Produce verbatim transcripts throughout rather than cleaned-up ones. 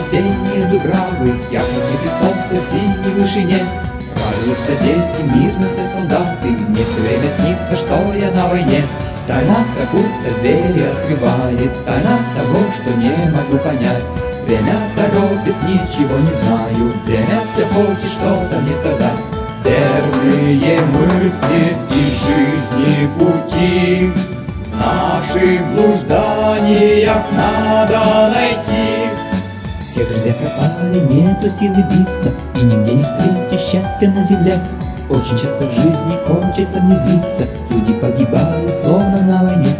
осенние дубравы, ярко светит солнце в синей вышине. Радуются дети, мирно спят солдаты, мне все время снится, что я на войне. Тайна как будто двери открывает, тайна того, что не могу понять. Время торопит, ничего не знаю, время все хочет что-то мне сказать. Верные мысли и жизни пути в наших блужданиях надо найти. Все друзья пропали, нету силы биться, и нигде не встретишь счастья на земле. Очень часто в жизни хочется мне злиться, люди погибают словно на войне.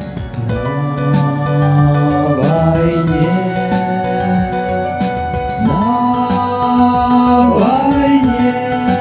На войне, на войне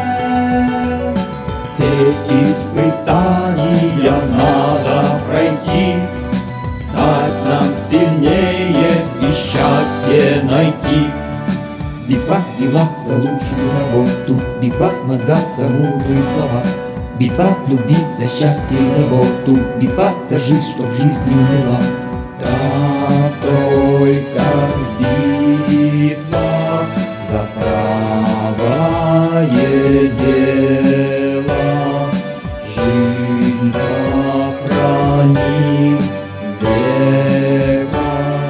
все испытания надо пройти, стать нам сильнее и счастье найти. Битва дела за лучшую работу, битва мозга за мудрые слова, битва любви за счастье и заботу, битва за жизнь, чтоб жизнь не умерла. Да только в битвах за правое дело жизнь сохраним века.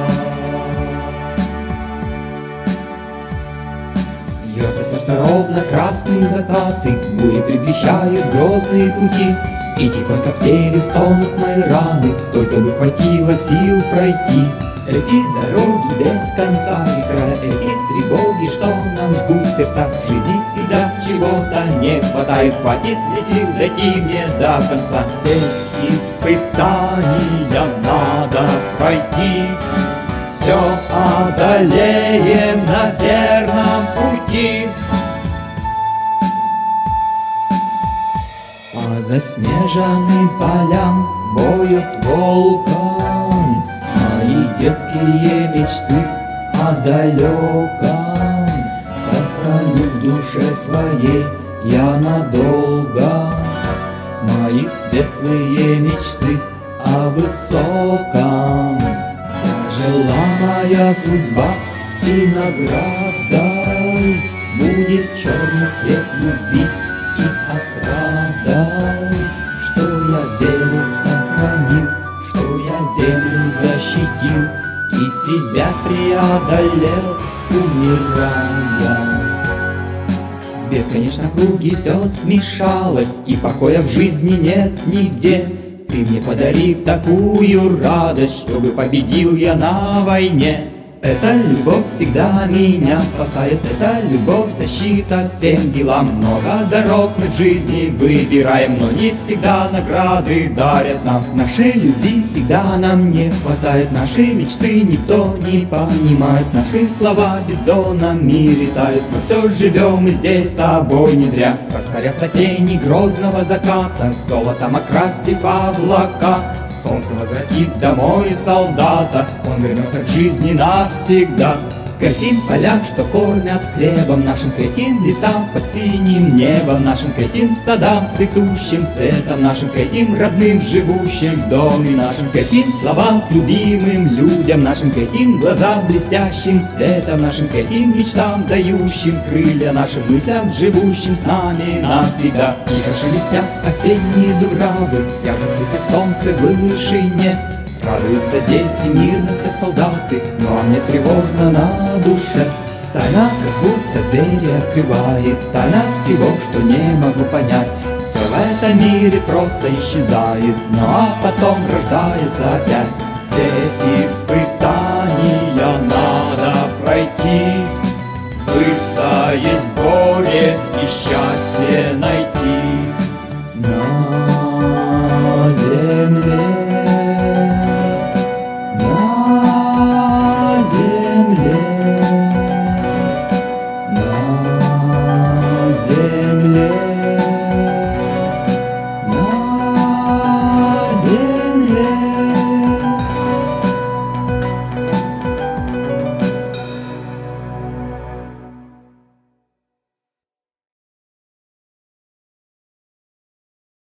Бьется сердце ровно, красные закаты, бури предвещают грозные пути. И тихонько в теле стонут мои раны, только бы хватило сил пройти. Эти дороги без конца и края, эти тревоги, что нам жгут сердца. В жизни всегда чего-то не хватает, хватит ли сил дойти мне до конца. Все испытания надо пройти, все одолеем на верном пути. По заснеженным полям боют волком мои детские мечты о далеком. Сохраню в душе своей я надолго мои светлые мечты о высоком. Жила моя судьба, и наградой будет черный хлеб любви и отрадой, что я веру сохранил, что я землю защитил и себя преодолел, умирая. Бесконечно круги все смешалось, и покоя в жизни нет нигде. Ты мне подари такую радость, чтобы победил я на войне. Эта любовь всегда меня спасает, эта любовь защита всем делам. Много дорог мы в жизни выбираем, но не всегда награды дарят нам. Нашей любви всегда нам не хватает, наши мечты никто не понимает. Наши слова бездонными летают, но все живем мы здесь с тобой не зря. Растворятся тени грозного заката, золотом окрасив облака. Солнце возвратит домой солдата, он вернется к жизни навсегда. К этим полям, что кормят хлебом нашим, к этим лесам под синим небом нашим, к этим садам цветущим цветом нашим, к этим родным живущим в доме нашим, к этим словам к любимым людям нашим, к этим глазам блестящим светом нашим, к этим мечтам дающим крылья нашим, мыслям живущим с нами навсегда. Тихо шелестят осенние дубравы, ярко светит солнце в вышине. Радуются дети, мирно спят солдаты, ну а мне тревожно на душе. Тайна как будто двери открывает, тайна всего, что не могу понять. Все в этом мире просто исчезает, ну а потом рождается опять. Все испытания надо пройти, выстоять в горе и счастье найти.